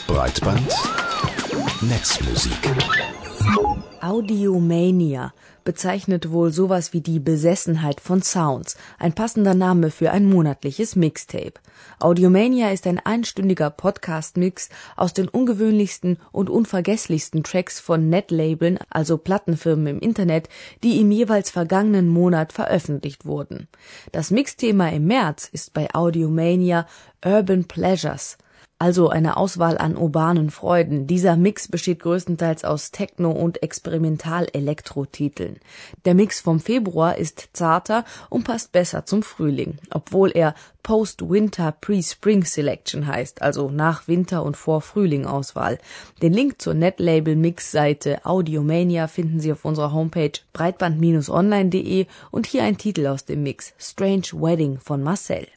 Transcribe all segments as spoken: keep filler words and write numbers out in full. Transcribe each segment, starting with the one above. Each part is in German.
Breitband Netzmusik. Audiomania bezeichnet wohl sowas wie die Besessenheit von Sounds, ein passender Name für ein monatliches Mixtape. Audiomania ist ein einstündiger Podcast-Mix aus den ungewöhnlichsten und unvergesslichsten Tracks von Netlabeln, also Plattenfirmen im Internet, die im jeweils vergangenen Monat veröffentlicht wurden. Das Mixthema im März ist bei Audiomania Urban Pleasures, also eine Auswahl an urbanen Freuden. Dieser Mix besteht größtenteils aus Techno- und Experimental-Elektro-Titeln. Der Mix vom Februar ist zarter und passt besser zum Frühling, obwohl er Post-Winter Pre-Spring Selection heißt, also nach Winter und vor Frühling-Auswahl. Den Link zur Netlabel-Mix-Seite Audiomania finden Sie auf unserer Homepage breitband Bindestrich online punkt de und hier ein Titel aus dem Mix, Strange Wedding von Marcel.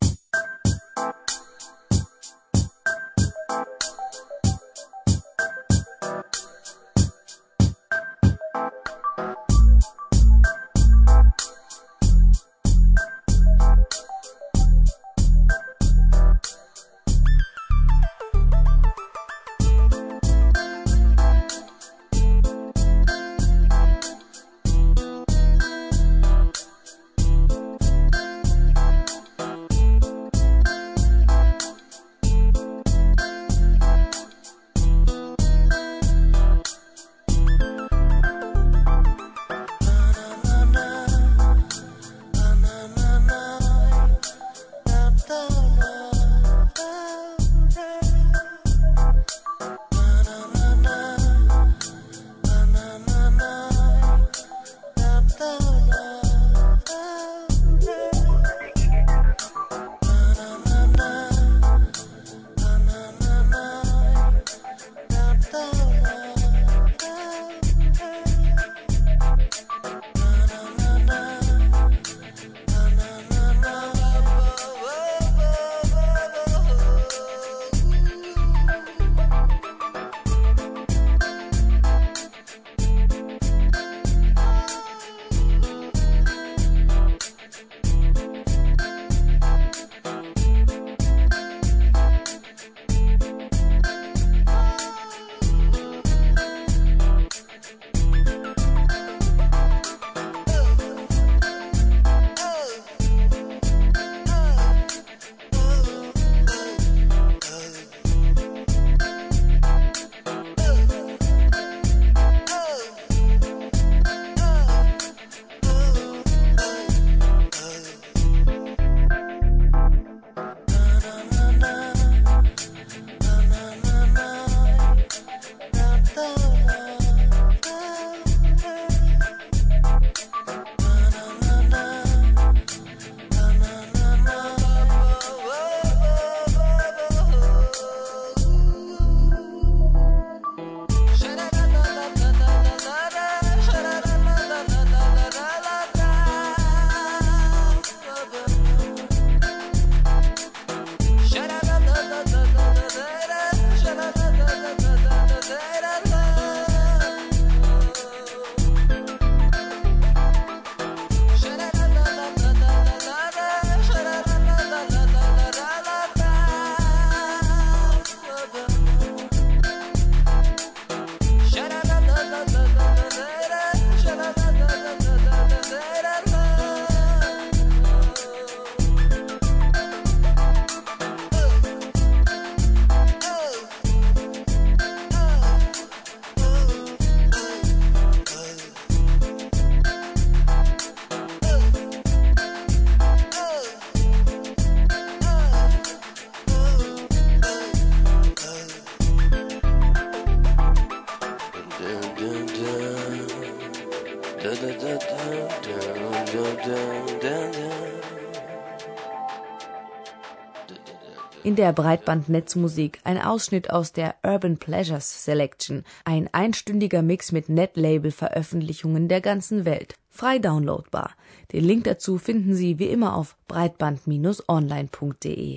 In der Breitband-Netzmusik ein Ausschnitt aus der Urban Pleasures Selection, ein einstündiger Mix mit Netlabel-Veröffentlichungen der ganzen Welt, frei downloadbar. Den Link dazu finden Sie wie immer auf breitband Bindestrich online punkt de.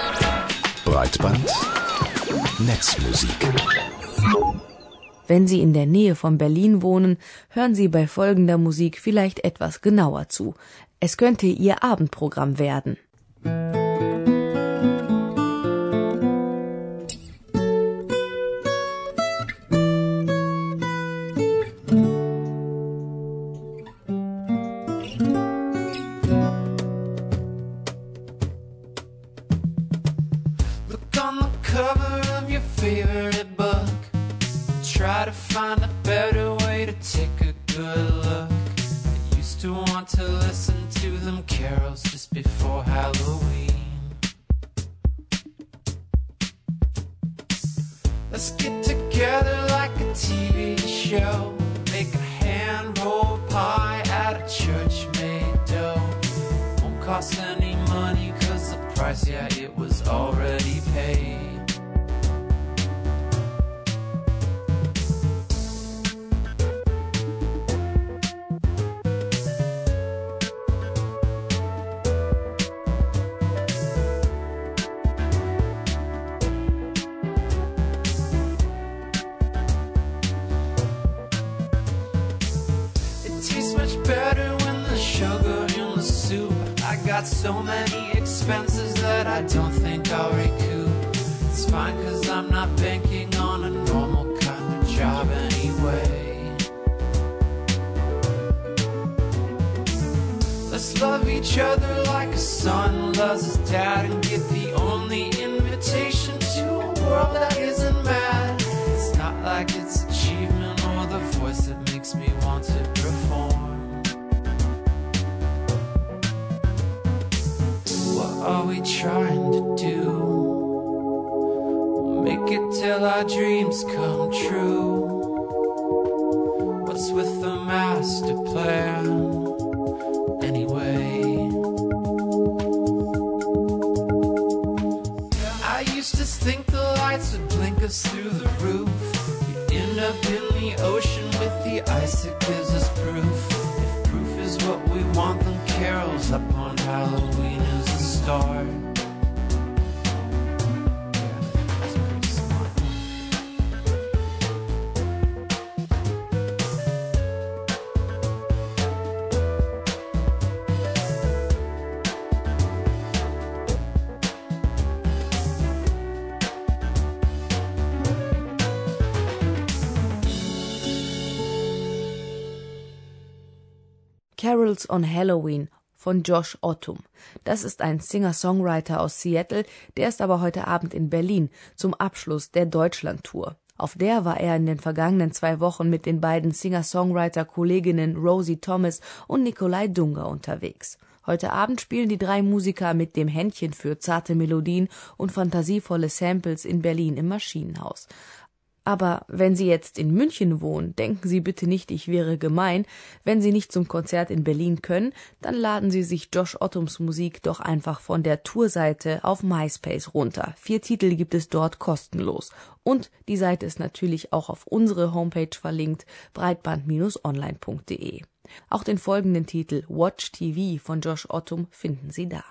Breitband Netzmusik. Wenn Sie in der Nähe von Berlin wohnen, hören Sie bei folgender Musik vielleicht etwas genauer zu. Es könnte Ihr Abendprogramm werden. cover of your favorite book. Try to find a better way to take a good look. I used to want to listen to them carols just before Halloween. Let's get together like a T V show. Make a hand-rolled pie out of church-made dough. Won't cost any money cause the price, yeah, it was already paid. Got so many expenses that I don't think I'll recoup. It's fine cause I'm not banking on a normal kind of job anyway. Let's love each other like a son loves his dad and get the only invitation to a world that isn't mad. It's not like it's achievement or the voice that makes me want to perform. Are we trying to do? We'll make it till our dreams come true. What's with the master plan anyway? I used to think the lights would blink us through the roof. We'd end up in the ocean with the ice that gives us proof. If proof is what we want, then carols up on Halloween is the start. Carols on Halloween von Josh Ottum. Das ist ein Singer-Songwriter aus Seattle, der ist aber heute Abend in Berlin zum Abschluss der Deutschland-Tour. Auf der war er in den vergangenen zwei Wochen mit den beiden Singer-Songwriter-Kolleginnen Rosie Thomas und Nikolai Dunger unterwegs. Heute Abend spielen die drei Musiker mit dem Händchen für zarte Melodien und fantasievolle Samples in Berlin im Maschinenhaus. Aber wenn Sie jetzt in München wohnen, denken Sie bitte nicht, ich wäre gemein. Wenn Sie nicht zum Konzert in Berlin können, dann laden Sie sich Josh Ottums Musik doch einfach von der Tourseite auf MySpace runter. Vier Titel gibt es dort kostenlos. Und die Seite ist natürlich auch auf unsere Homepage verlinkt, breitband Bindestrich online punkt de. Auch den folgenden Titel Watch T V von Josh Ottum finden Sie da.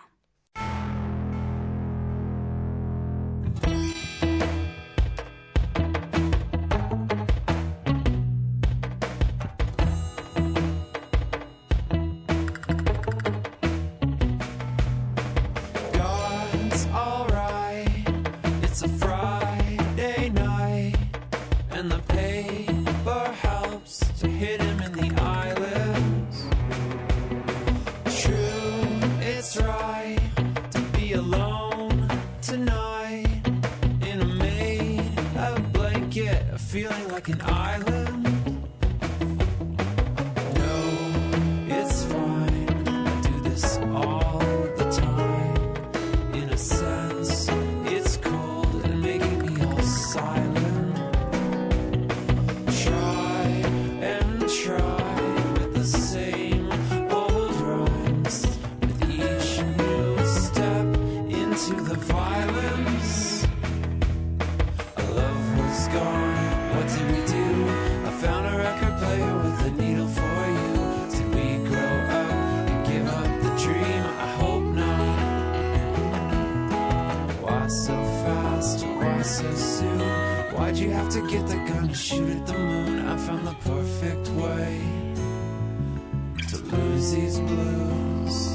Feeling like an island. No, it's fine. I do this all the time. In a sense, it's cold and making me all silent. Try and try with the same old rhymes. With each new step into the violence, our love was gone. What did we do? I found a record player with a needle for you. Did we grow up and give up the dream? I hope not. Why so fast? Why so soon? Why'd you have to get the gun to shoot at the moon? I found the perfect way to lose these blues.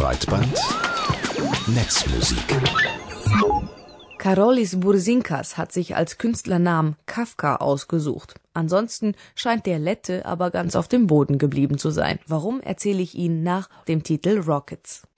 Breitband Netzmusik. Karolis Burzinkas hat sich als Künstlernamen Kafka ausgesucht. Ansonsten scheint der Lette aber ganz auf dem Boden geblieben zu sein. Warum, erzähle ich Ihnen nach dem Titel Rockets.